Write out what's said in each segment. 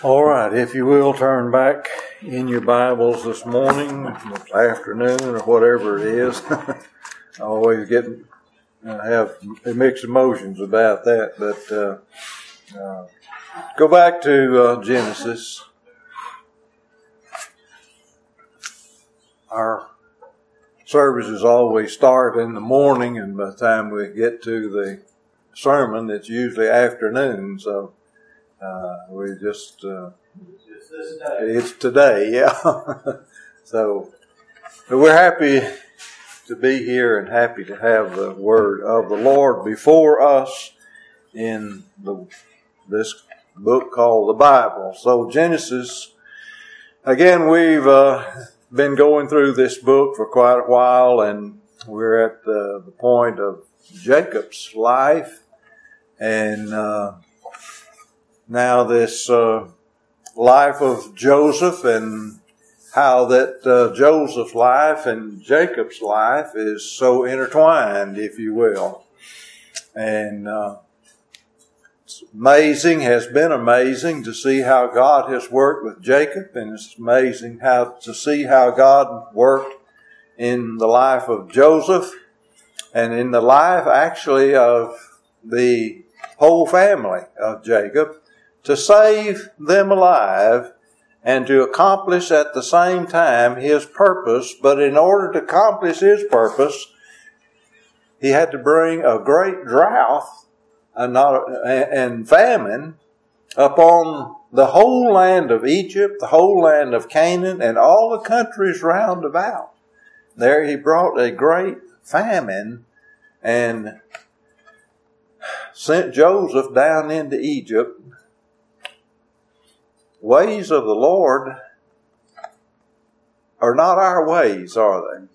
All right, if you will, turn back in your Bibles this morning, this afternoon, or whatever it is. I always have mixed emotions about that, but go back to Genesis. Our services always start in the morning, and by the time we get to the sermon, it's usually afternoon, so we just, it's today, yeah. So we're happy to be here and happy to have the word of the Lord before us in this book called the Bible. So Genesis, again, we've been going through this book for quite a while, and we're at the point of Jacob's life, and now this life of Joseph, and how that Joseph's life and Jacob's life is so intertwined, if you will. And it's amazing, has been amazing to see how God has worked with Jacob, and it's amazing to see how God worked in the life of Joseph, and in the life actually of the whole family of Jacob, to save them alive and to accomplish at the same time his purpose. But in order to accomplish his purpose, he had to bring a great drought and famine upon the whole land of Egypt, the whole land of Canaan, and all the countries round about. There he brought a great famine and sent Joseph down into Egypt. Ways of the Lord are not our ways, are they?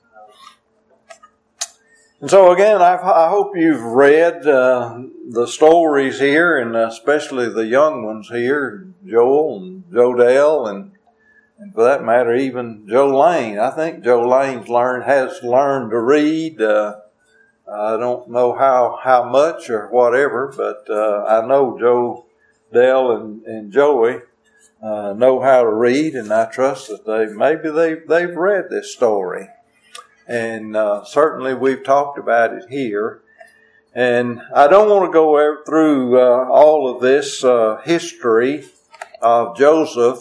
And so again, I hope you've read the stories here, and especially the young ones here, Joel and Jodell, and for that matter, even Joe Lane. I think Joe Lane's has learned to read. I don't know how much or whatever, but I know Jodell and Joey know how to read, and I trust that they've read this story, and certainly we've talked about it here. And I don't want to go through all of this history of Joseph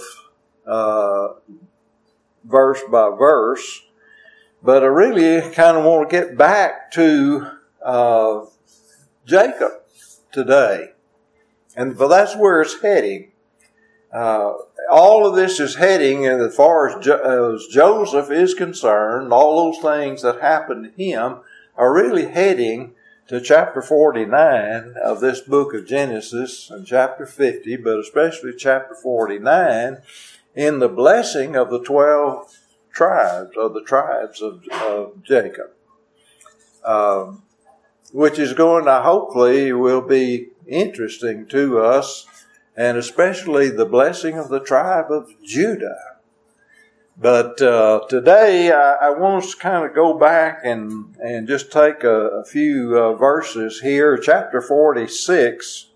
verse by verse, but I really kind of want to get back to Jacob today, and that's where it's heading. All of this is heading, and as far as Joseph is concerned, all those things that happened to him are really heading to chapter 49 of this book of Genesis, and chapter 50, but especially chapter 49, in the blessing of the 12 tribes, of the tribes of Jacob, which is going to hopefully will be interesting to us, and especially the blessing of the tribe of Judah. But today I want us to kind of go back and just take a few verses here. Chapter 46.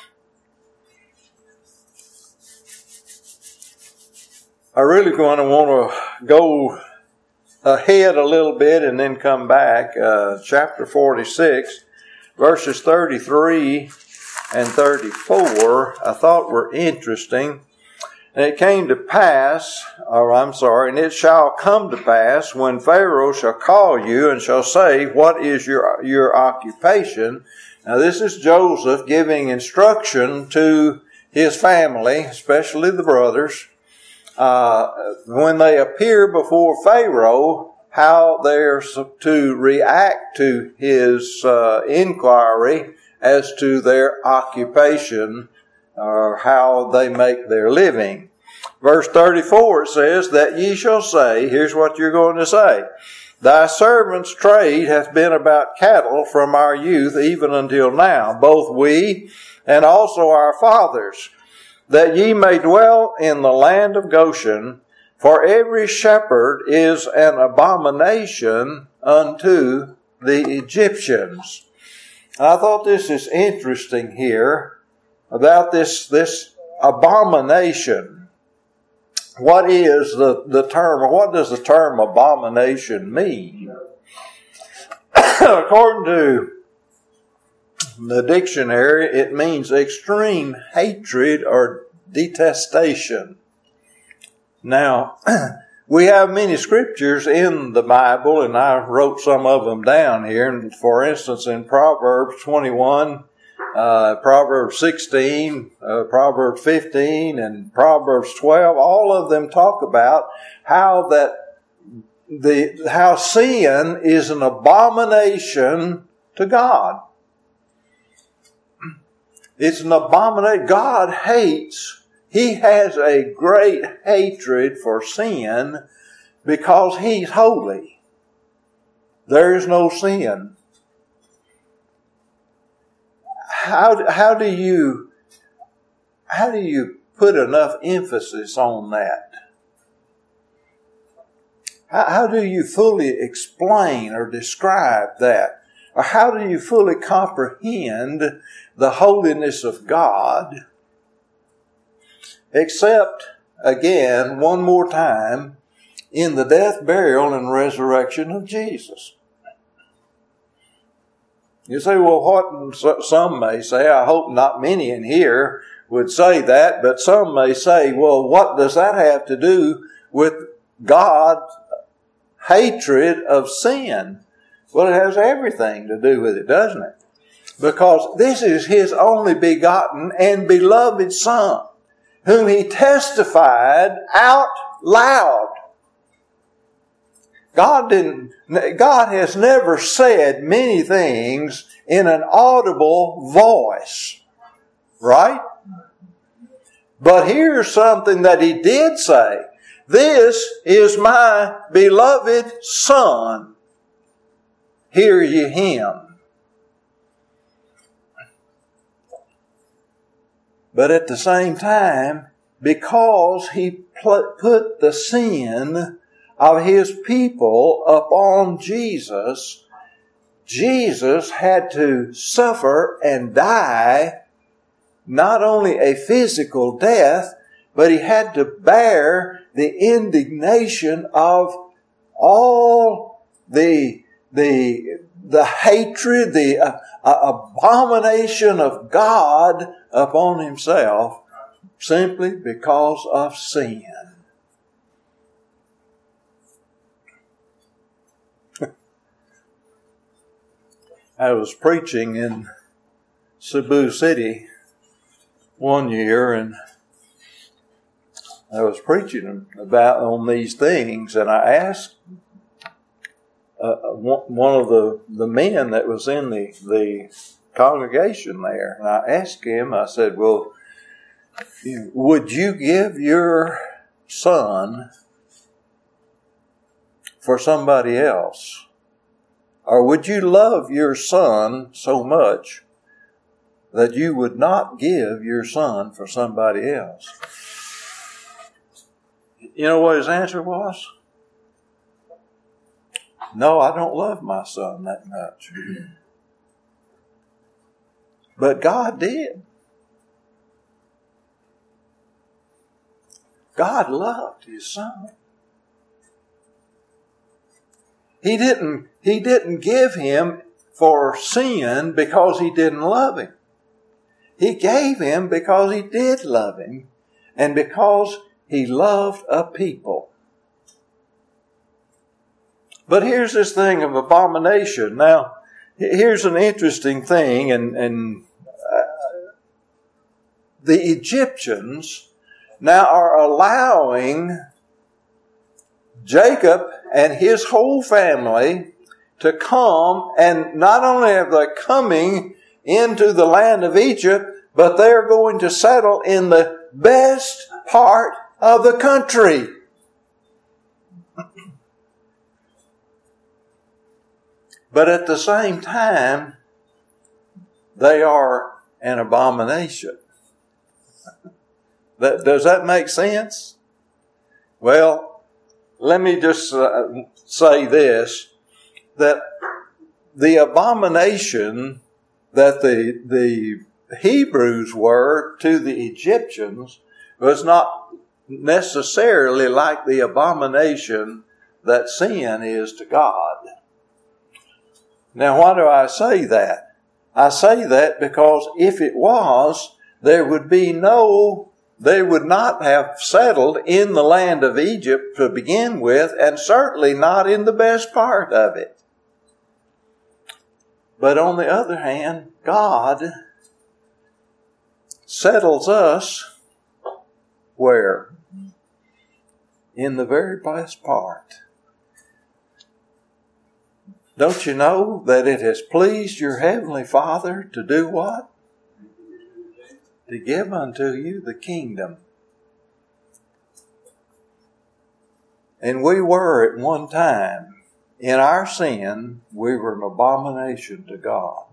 I really want to go ahead a little bit and then come back. Chapter 46, verses 33 and 34, I thought were interesting. And it came to pass, and it shall come to pass when Pharaoh shall call you and shall say, what is your occupation? Now this is Joseph giving instruction to his family, especially the brothers, when they appear before Pharaoh, how they're to react to his inquiry as to their occupation, or how they make their living. Verse 34, it says, that ye shall say, here's what you're going to say, thy servant's trade hath been about cattle from our youth even until now, both we and also our fathers, that ye may dwell in the land of Goshen, for every shepherd is an abomination unto the Egyptians. I thought this is interesting here about this abomination. What is the term, or what does the term abomination mean? According to the dictionary, it means extreme hatred or detestation. Now, we have many scriptures in the Bible, and I wrote some of them down here. And for instance, in Proverbs 21, Proverbs 16, Proverbs 15, and Proverbs 12, all of them talk about how sin is an abomination to God. It's an abomination. God hates. He has a great hatred for sin because He's holy. There is no sin. How do you put enough emphasis on that? How do you fully explain or describe that? Or how do you fully comprehend the holiness of God? Except, again, one more time, in the death, burial, and resurrection of Jesus. You say, well, what some may say, I hope not many in here would say that, but some may say, well, what does that have to do with God's hatred of sin? Well, it has everything to do with it, doesn't it? Because this is His only begotten and beloved Son, whom He testified out loud. God has never said many things in an audible voice. Right? But here's something that He did say. This is my beloved Son. Hear ye Him. But at the same time, because He put the sin of His people upon Jesus, Jesus had to suffer and die not only a physical death, but He had to bear the indignation of all the hatred, the abomination of God upon Himself, simply because of sin. I was preaching in Cebu City one year, and I was preaching on these things, and I asked one of the men that was in the congregation there, and I asked him, I said, well, would you give your son for somebody else? Or would you love your son so much that you would not give your son for somebody else? You know what his answer was? No, I don't love my son that much. But God did. God loved His Son. He didn't give Him for sin because He didn't love Him. He gave Him because He did love Him and because He loved a people. But here's this thing of abomination. Now, here's an interesting thing, and the Egyptians now are allowing Jacob and his whole family to come, and not only are they coming into the land of Egypt, but they're going to settle in the best part of the country. But at the same time, they are an abomination. Does that make sense? Well, let me just say this, that the abomination that the Hebrews were to the Egyptians was not necessarily like the abomination that sin is to God. Now, why do I say that? I say that because if it was, they would not have settled in the land of Egypt to begin with, and certainly not in the best part of it. But on the other hand, God settles us where? In the very best part. Don't you know that it has pleased your heavenly Father to do what? To give unto you the kingdom. And we were at one time, in our sin, we were an abomination to God.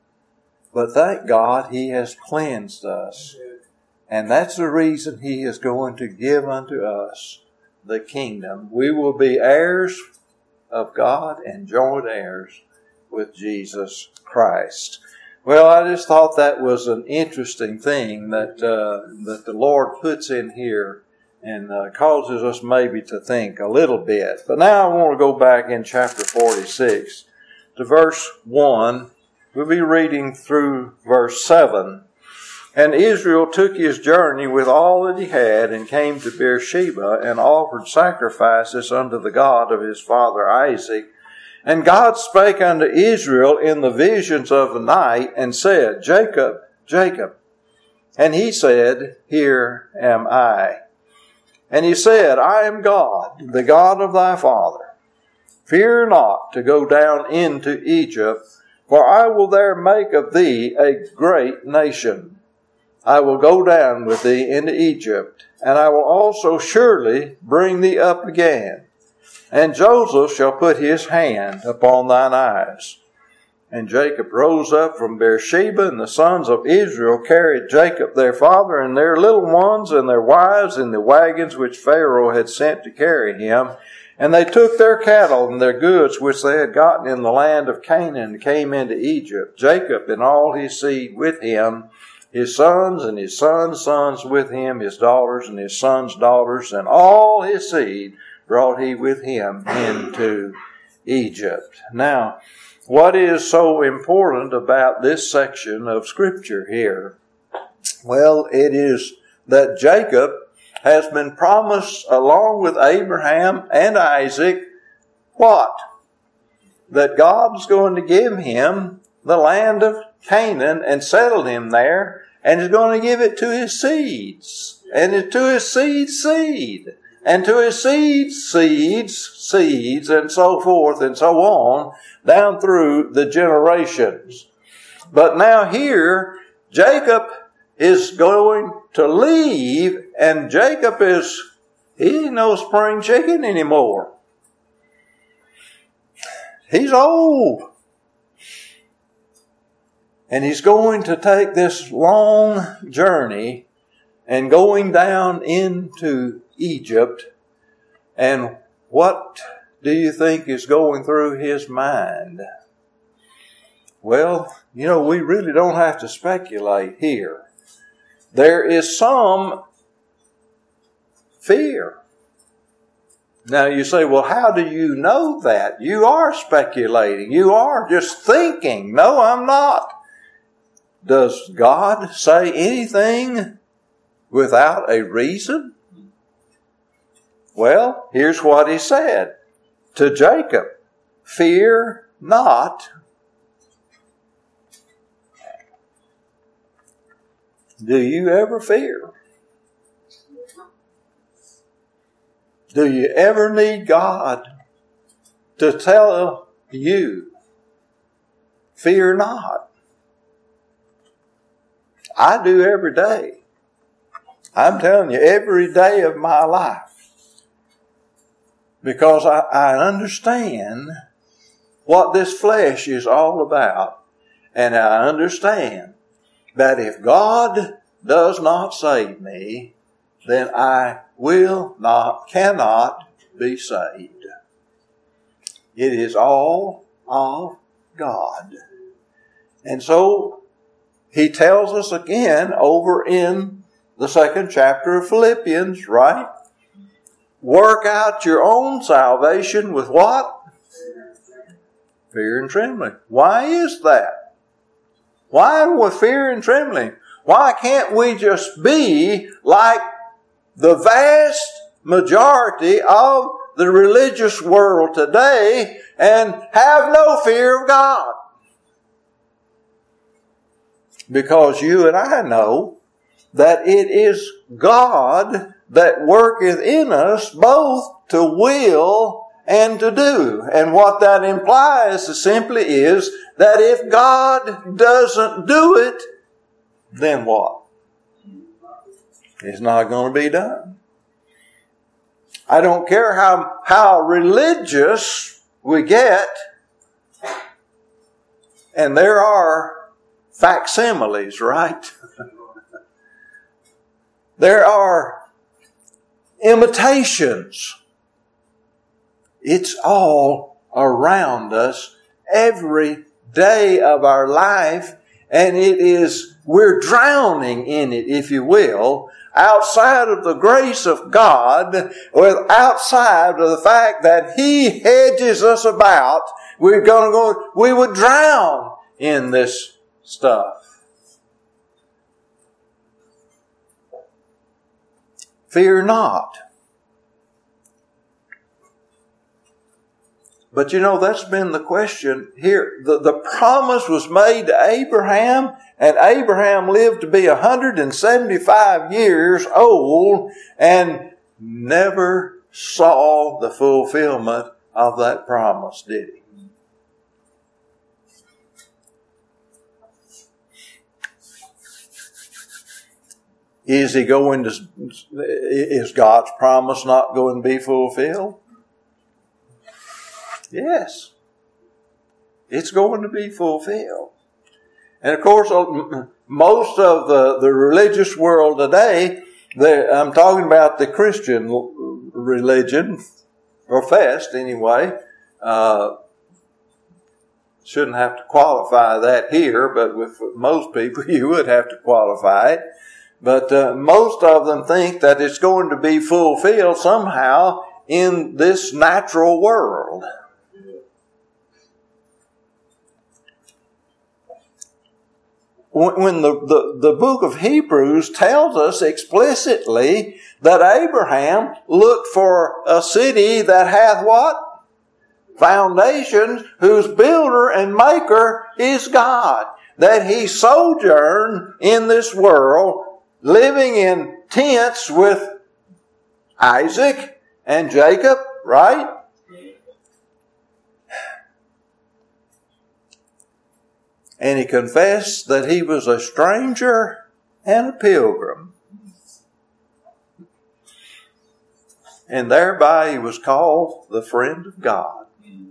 But thank God He has cleansed us. And that's the reason He is going to give unto us the kingdom. We will be heirs of God and joint heirs with Jesus Christ. Well, I just thought that was an interesting thing that the Lord puts in here and causes us maybe to think a little bit. But now I want to go back in chapter 46 to verse 1. We'll be reading through verse 7. And Israel took his journey with all that he had and came to Beersheba and offered sacrifices unto the God of his father Isaac. And God spake unto Israel in the visions of the night and said, Jacob, Jacob. And he said, Here am I. And he said, I am God, the God of thy father. Fear not to go down into Egypt, for I will there make of thee a great nation. I will go down with thee into Egypt, and I will also surely bring thee up again. And Joseph shall put his hand upon thine eyes. And Jacob rose up from Beersheba, and the sons of Israel carried Jacob their father and their little ones and their wives in the wagons which Pharaoh had sent to carry him. And they took their cattle and their goods which they had gotten in the land of Canaan and came into Egypt. Jacob and all his seed with him, his sons and his sons' sons with him, his daughters and his sons' daughters, and all his seed brought he with him into Egypt. Now, what is so important about this section of Scripture here? Well, it is that Jacob has been promised, along with Abraham and Isaac, what? That God's going to give him the land of Canaan and settle him there, and is going to give it to his seeds, and to his seed's seed, and to his seed's seeds, and so forth and so on, down through the generations. But now here, Jacob is going to leave, and Jacob he ain't no spring chicken anymore. He's old. And he's going to take this long journey and going down into Egypt. And what do you think is going through his mind? Well, we really don't have to speculate here. There is some fear. Now you say, well, how do you know that? You are speculating. You are just thinking. No, I'm not. Does God say anything without a reason? Well, here's what he said to Jacob. Fear not. Do you ever fear? Do you ever need God to tell you, fear not? I do every day. I'm telling you, every day of my life. Because I understand what this flesh is all about. And I understand that if God does not save me, then I cannot be saved. It is all of God. And so, he tells us again over in the 2nd chapter of Philippians, right? Work out your own salvation with what? Fear and trembling. Why is that? Why with fear and trembling? Why can't we just be like the vast majority of the religious world today and have no fear of God? Because you and I know that it is God that worketh in us both to will and to do. And what that implies simply is that if God doesn't do it, then what? It's not going to be done. I don't care how religious we get, and there are facsimiles, right? There are imitations. It's all around us every day of our life, and we're drowning in it, if you will, outside of the grace of God, outside of the fact that He hedges us about. We would drown in this stuff. Fear not. But that's been the question here. The promise was made to Abraham, and Abraham lived to be 175 years old and never saw the fulfillment of that promise, did he? Is God's promise not going to be fulfilled? Yes. It's going to be fulfilled. And of course, most of the religious world today, I'm talking about the Christian religion, professed anyway, shouldn't have to qualify that here, but with most people you would have to qualify it. But most of them think that it's going to be fulfilled somehow in this natural world. When the book of Hebrews tells us explicitly that Abraham looked for a city that hath what? Foundations, whose builder and maker is God. That he sojourned in this world, living in tents with Isaac and Jacob, right? And he confessed that he was a stranger and a pilgrim. And thereby he was called the friend of God.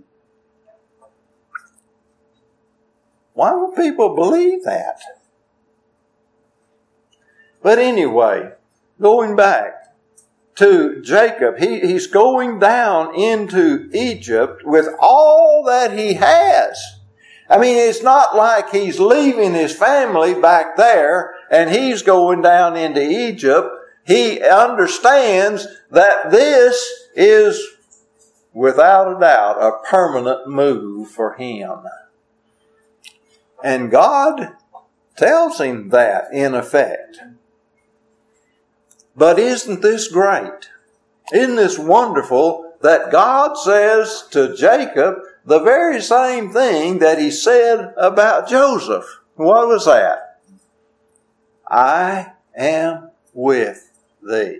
Why would people believe that? But anyway, going back to Jacob, he's going down into Egypt with all that he has. I mean, it's not like he's leaving his family back there and he's going down into Egypt. He understands that this is, without a doubt, a permanent move for him. And God tells him that, in effect. But isn't this great? Isn't this wonderful that God says to Jacob the very same thing that he said about Joseph? What was that? I am with thee.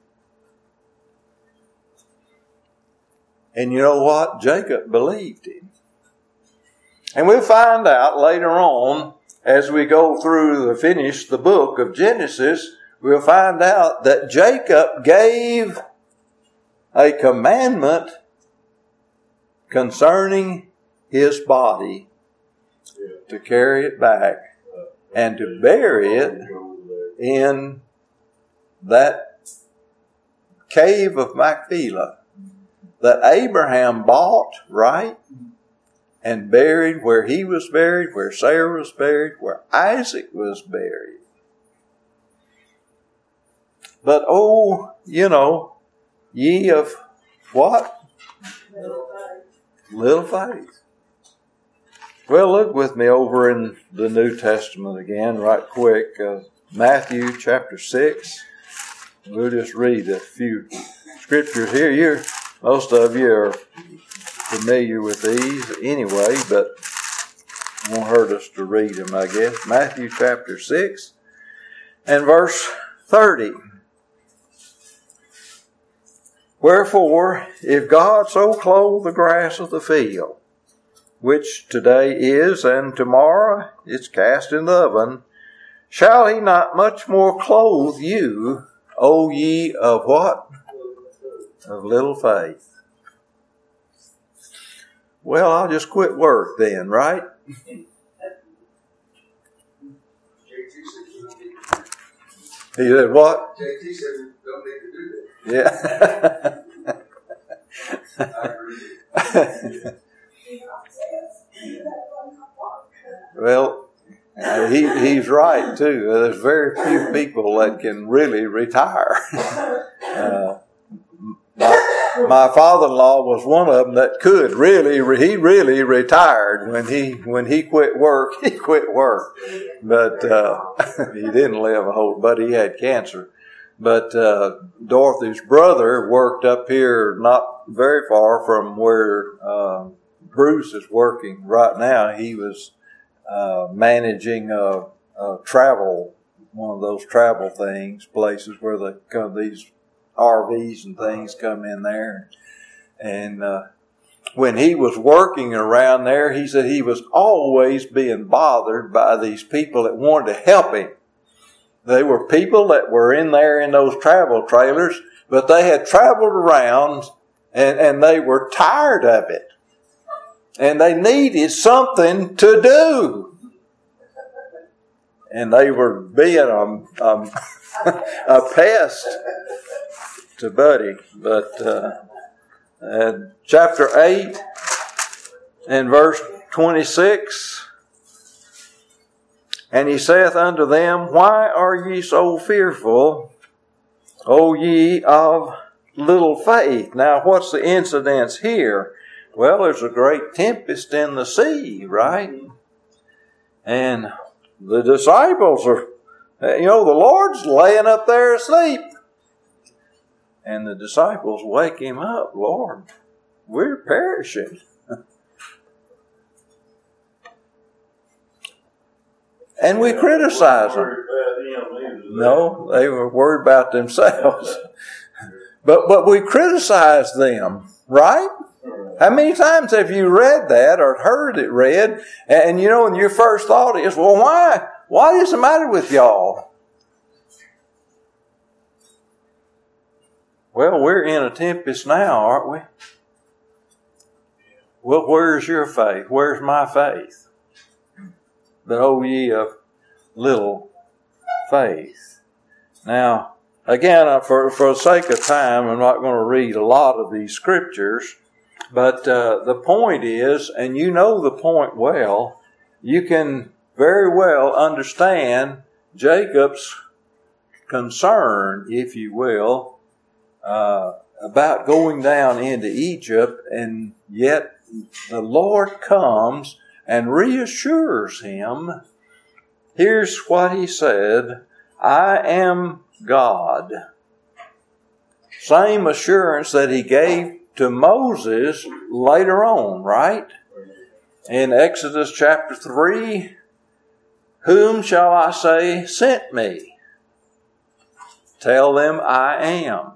And you know what? Jacob believed him. And we'll find out later on, as we go through finish the book of Genesis, we'll find out that Jacob gave a commandment concerning his body to carry it back and to bury it in that cave of Machpelah that Abraham bought, right? and buried where he was buried, where Sarah was buried, where Isaac was buried. But ye of what? Little faith. Well, look with me over in the New Testament again, right quick. Matthew chapter 6. We'll just read a few scriptures here. Most of you are familiar with these anyway, but it won't hurt us to read them, I guess. Matthew chapter 6 and verse 30. Wherefore, if God so clothe the grass of the field, which today is, and tomorrow is cast in the oven, shall he not much more clothe you, O ye of what? Of little faith. Well, I'll just quit work then, right? He said what? JT said we don't need to do that. Yeah. I agree. Well, he's right too. There's very few people that can really retire. My father-in-law was one of them that could really. He really retired when he quit work. He quit work, but he didn't live a whole. But he had cancer. But Dorothy's brother worked up here, not very far from where Bruce is working right now. He was managing a travel, one of those travel places where these RVs and things come in there. And when he was working around there, he said he was always being bothered by these people that wanted to help him. They were people that were in there in those travel trailers, but they had traveled around and they were tired of it. And they needed something to do. And they were being a pest to Buddy. But chapter 8 and verse 26, and he saith unto them, Why are ye so fearful, O ye of little faith? Now, what's the incidence here? Well, there's a great tempest in the sea, right? And the disciples are, the Lord's laying up there asleep. And the disciples wake him up, Lord, we're perishing. And we criticize them. No, they were worried about themselves. But we criticize them, right? How many times have you read that or heard it read? And your first thought is, well, why? What is the matter with y'all? Well, we're in a tempest now, aren't we? Well, where's your faith? Where's my faith? But O ye of little faith. Now, again, for the sake of time, I'm not going to read a lot of these scriptures. But the point is, and you know the point well, you can very well understand Jacob's concern, if you will, about going down into Egypt, and yet the Lord comes and reassures him. Here's what he said, I am God. Same assurance that he gave to Moses later on, right? In Exodus chapter 3, whom shall I say sent me? Tell them I am.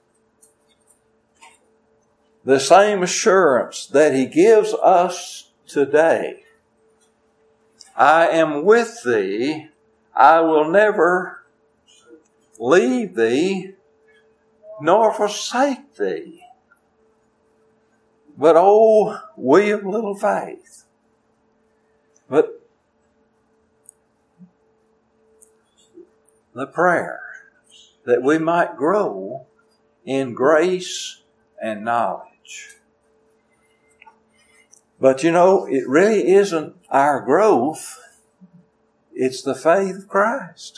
The same assurance that he gives us today. I am with thee. I will never leave thee nor forsake thee. But oh, we of little faith. But the prayer that we might grow in grace and knowledge. But it really isn't our growth. It's the faith of Christ.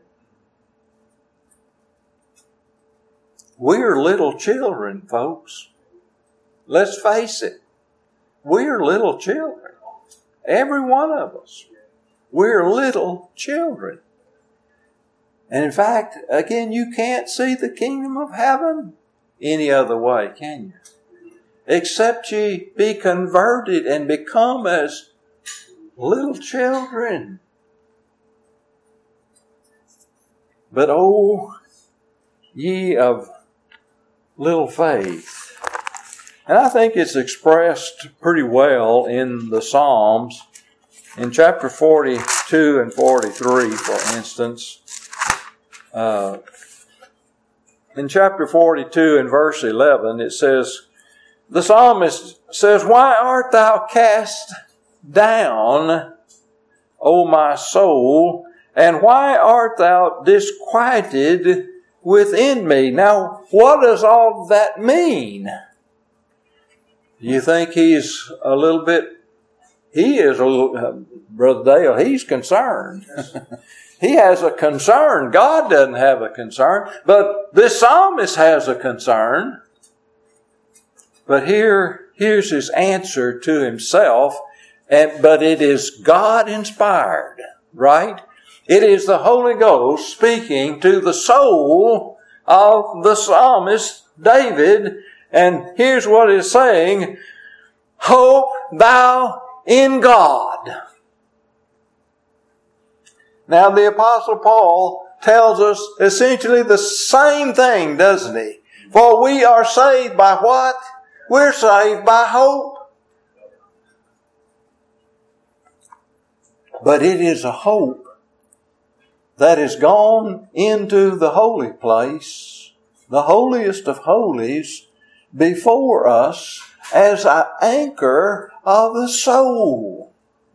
We're little children, folks. Let's face it. We're little children. Every one of us. We're little children. And in fact, again, you can't see the kingdom of heaven any other way, can you? Except ye be converted and become as little children. But oh, ye of little faith. And I think it's expressed pretty well in the Psalms. In chapter 42 and 43, for instance, in chapter 42 and verse 11, it says, the psalmist says, why art thou cast down, O my soul, and why art thou disquieted within me? Now, what does all that mean? You think he's a little bit, Brother Dale, he's concerned. He has a concern. God doesn't have a concern, but this psalmist has a concern. But here's his answer to himself, but it is God inspired, right? It is the Holy Ghost speaking to the soul of the psalmist David. And here's what it's saying. Hope thou in God. Now the Apostle Paul tells us essentially the same thing, doesn't he? For we are saved by what? We're saved by hope. But it is a hope that has gone into the holy place, the holiest of holies, before us as an anchor of the soul.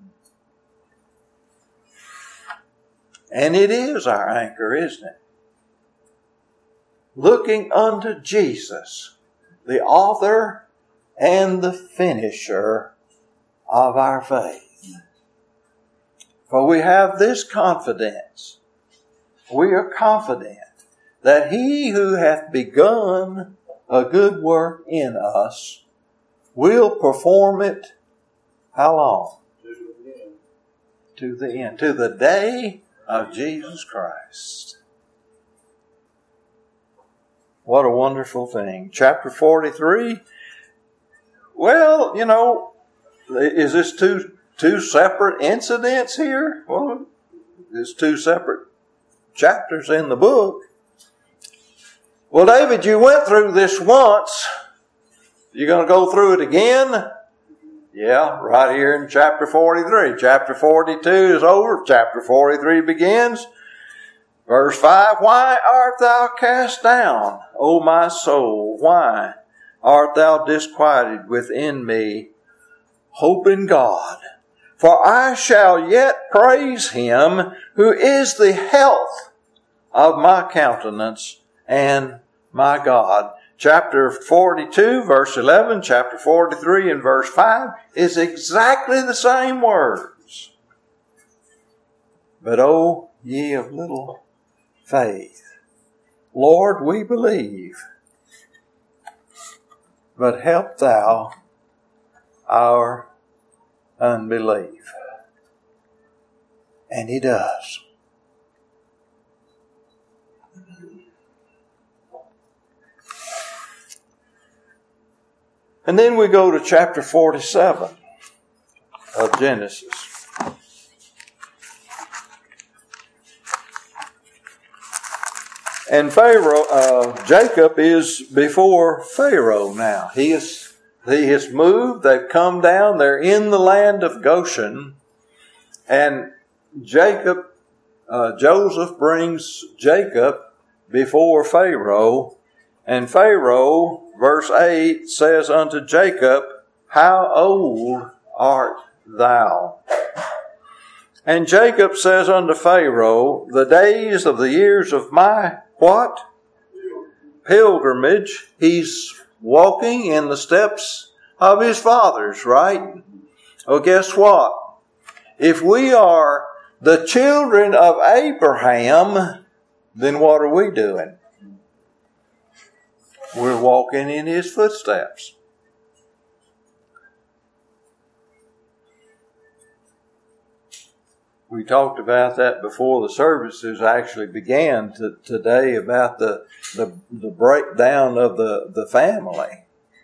And it is our anchor, isn't it? Looking unto Jesus, the author and the finisher of our faith. For we have this confidence. We are confident that he who hath begun a good work in us will perform it, how long? To the end. To the day of Jesus Christ. What a wonderful thing. Chapter 43. Well, is this two separate incidents here? Well, there's two separate chapters in the book. Well, David, you went through this once. You going to go through it again? Yeah, right here in chapter 43. Chapter 42 is over. Chapter 43 begins. Verse 5, why art thou cast down, O my soul? Why art thou disquieted within me? Hope in God. For I shall yet praise him who is the health of my countenance and my God. Chapter 42, verse 11, chapter 43 and verse 5 is exactly the same words. But oh, ye of little faith, Lord, we believe, but help thou our unbelief. And he does. And then we go to chapter 47 of Genesis. And Jacob is before Pharaoh now. He has moved. They've come down. They're in the land of Goshen. And Joseph brings Jacob before Pharaoh. And Pharaoh, verse 8, says unto Jacob, how old art thou? And Jacob says unto Pharaoh, the days of the years of my what? Pilgrimage. He's walking in the steps of his fathers, right? Well, guess what? If we are the children of Abraham, then what are we doing? We're walking in his footsteps. We talked about that before the services actually began today about the breakdown of the family.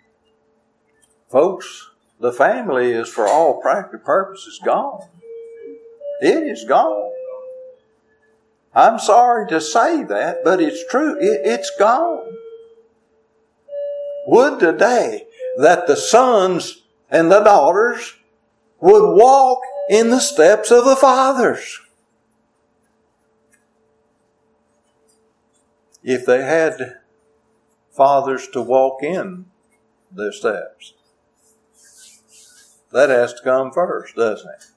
Folks, the family is for all practical purposes gone. It is gone. I'm sorry to say that, but it's true. It's gone. Would today that the sons and the daughters would walk in the steps of the fathers. If they had fathers to walk in their steps. That has to come first, doesn't it?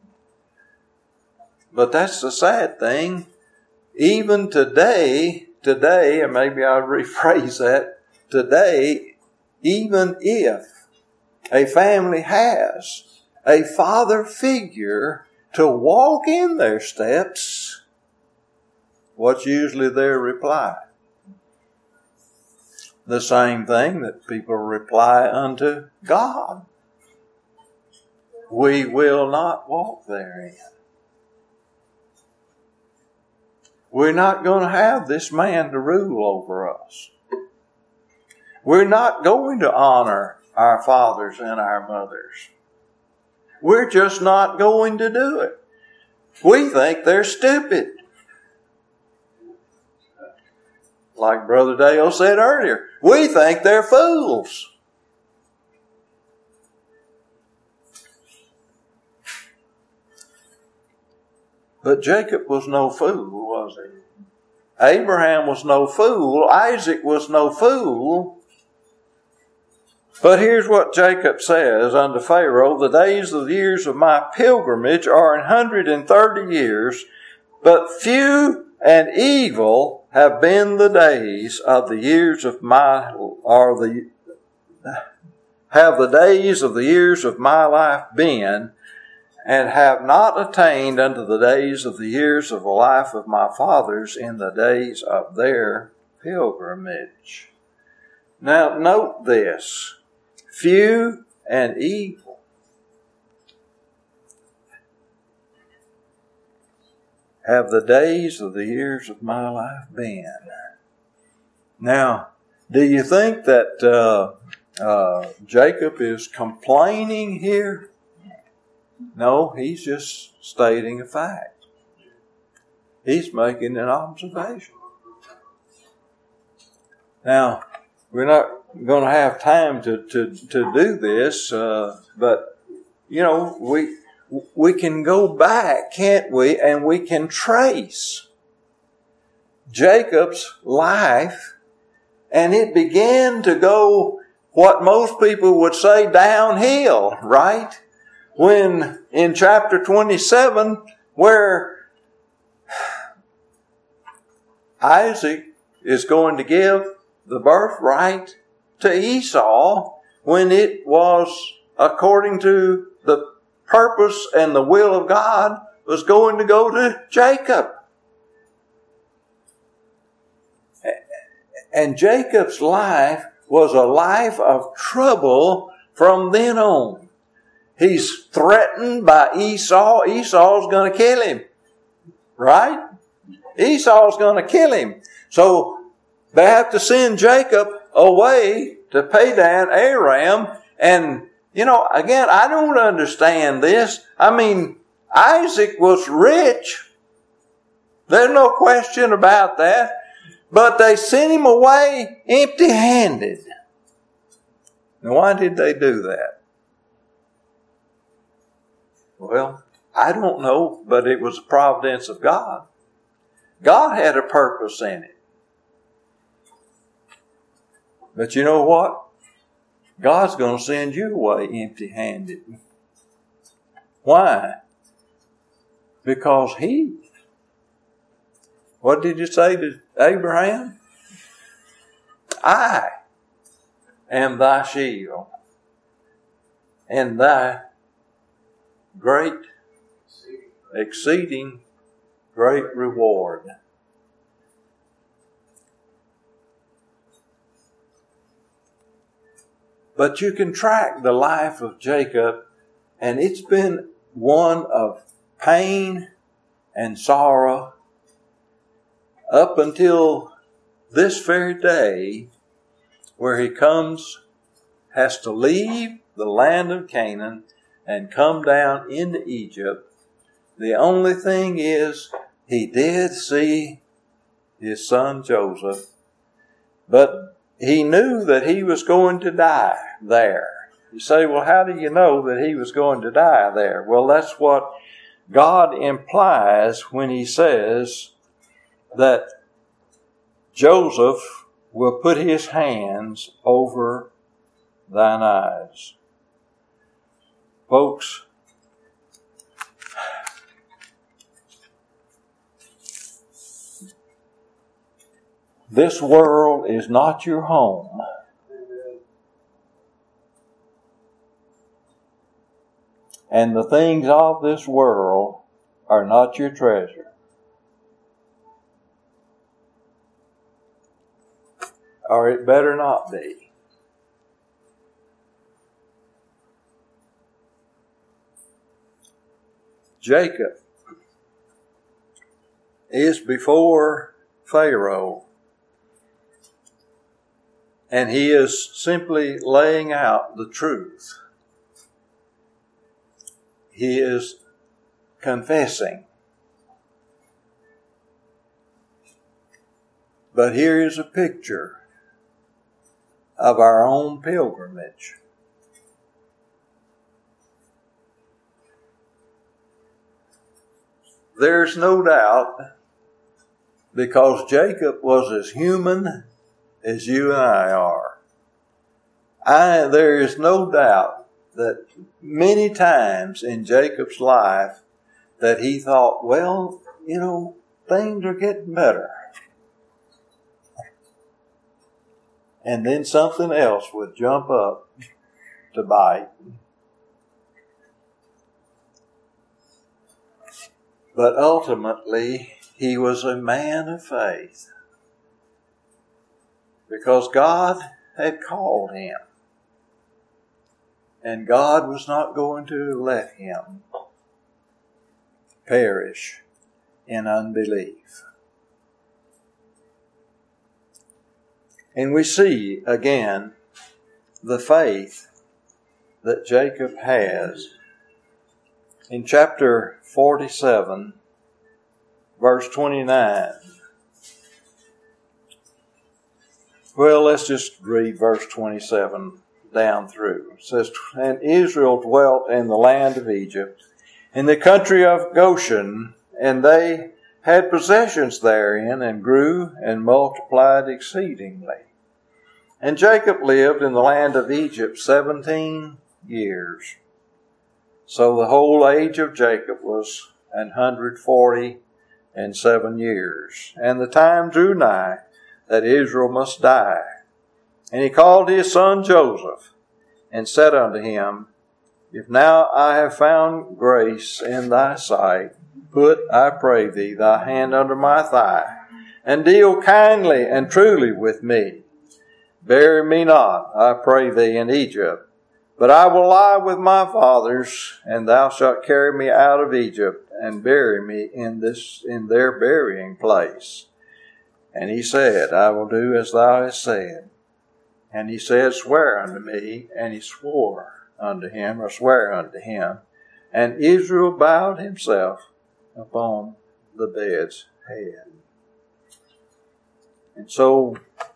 But that's the sad thing. Even today, and maybe I'll rephrase that, today, even if a family has a father figure to walk in their steps, what's usually their reply? The same thing that people reply unto God. We will not walk therein. We're not going to have this man to rule over us. We're not going to honor our fathers and our mothers. We're just not going to do it. We think they're stupid. Like Brother Dale said earlier, we think they're fools. But Jacob was no fool, was he? Abraham was no fool. Isaac was no fool. But here's what Jacob says unto Pharaoh, the days of the years of my pilgrimage are 130 years, but few and evil have been the days of the years of my, have the days of the years of my life been, and have not attained unto the days of the years of the life of my fathers in the days of their pilgrimage. Now note this. Few and evil. Have the days of the years of my life been. Now, do you think that Jacob is complaining here? No, he's just stating a fact. He's making an observation. Now, we're not going to have time to do this, but, you know, we can go back, can't we? And we can trace Jacob's life, and it began to go what most people would say downhill, right? When in chapter 27, where Isaac is going to give the birthright to Esau, when it was according to the purpose and the will of God, was going to go to Jacob. And Jacob's life was a life of trouble from then on. He's threatened by Esau. Esau's going to kill him. Right? Esau's going to kill him. So they have to send Jacob away to Padan Aram. And, you know, again, I don't understand this. I mean, Isaac was rich. There's no question about that. But they sent him away empty-handed. Now, why did they do that? Well, I don't know, but it was the providence of God. God had a purpose in it. But you know what? God's going to send you away empty-handed. Why? Because what did you say to Abraham? I am thy shield and thy great, exceeding great reward. But you can track the life of Jacob, and it's been one of pain and sorrow up until this very day, where he has to leave the land of Canaan and come down into Egypt. The only thing is, he did see his son Joseph, but he knew that he was going to die there. You say, well, how do you know that he was going to die there? Well, that's what God implies when he says that Joseph will put his hands over thine eyes. Folks, this world is not your home. And the things of this world are not your treasure. Or it better not be. Jacob is before Pharaoh, and he is simply laying out the truth. He is confessing. But here is a picture of our own pilgrimage. There's no doubt, because Jacob was as human as you and I are. There is no doubt that many times in Jacob's life that he thought, well, things are getting better. And then something else would jump up to bite. But ultimately, he was a man of faith, because God had called him, and God was not going to let him perish in unbelief. And we see again the faith that Jacob has in chapter 47, verse 29. Well, let's just read verse 27 down through. It says, and Israel dwelt in the land of Egypt, in the country of Goshen, and they had possessions therein, and grew and multiplied exceedingly. And Jacob lived in the land of Egypt 17 years. So the whole age of Jacob was 147 years. And the time drew nigh that Israel must die. And he called his son Joseph, and said unto him, if now I have found grace in thy sight, put, I pray thee, thy hand under my thigh, and deal kindly and truly with me. Bury me not, I pray thee, in Egypt, but I will lie with my fathers, and thou shalt carry me out of Egypt, and bury me in their burying place. And he said, I will do as thou hast said. And he said, swear unto me. And he swore unto him, or swear unto him. And Israel bowed himself upon the bed's head. And so,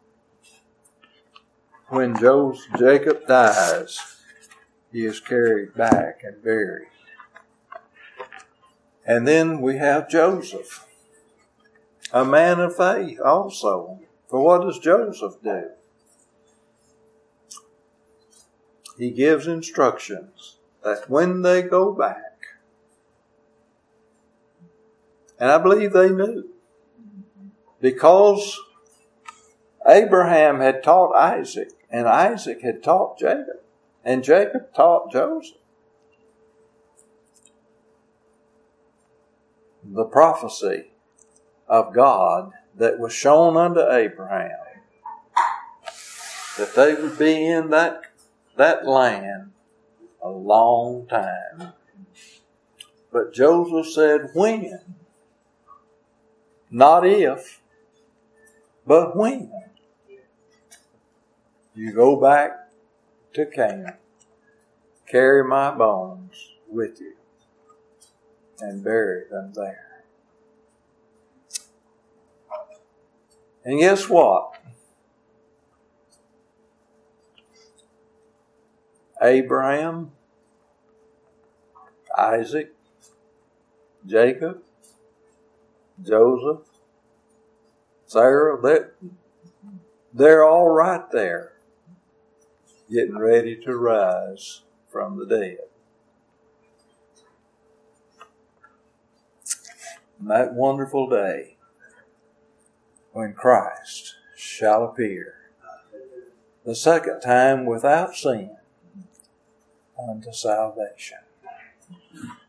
when Jacob dies, he is carried back and buried. And then we have Joseph, a man of faith also. For what does Joseph do? He gives instructions that when they go back, and I believe they knew, because Abraham had taught Isaac, and Isaac had taught Jacob, and Jacob taught Joseph. the prophecy of God that was shown unto Abraham, that they would be in that land a long time. But Joseph said, when? Not if, but when. You go back to Canaan, carry my bones with you, and bury them there. And guess what? Abraham, Isaac, Jacob, Joseph, Sarah, they're all right there, getting ready to rise from the dead. And that wonderful day when Christ shall appear the second time without sin unto salvation.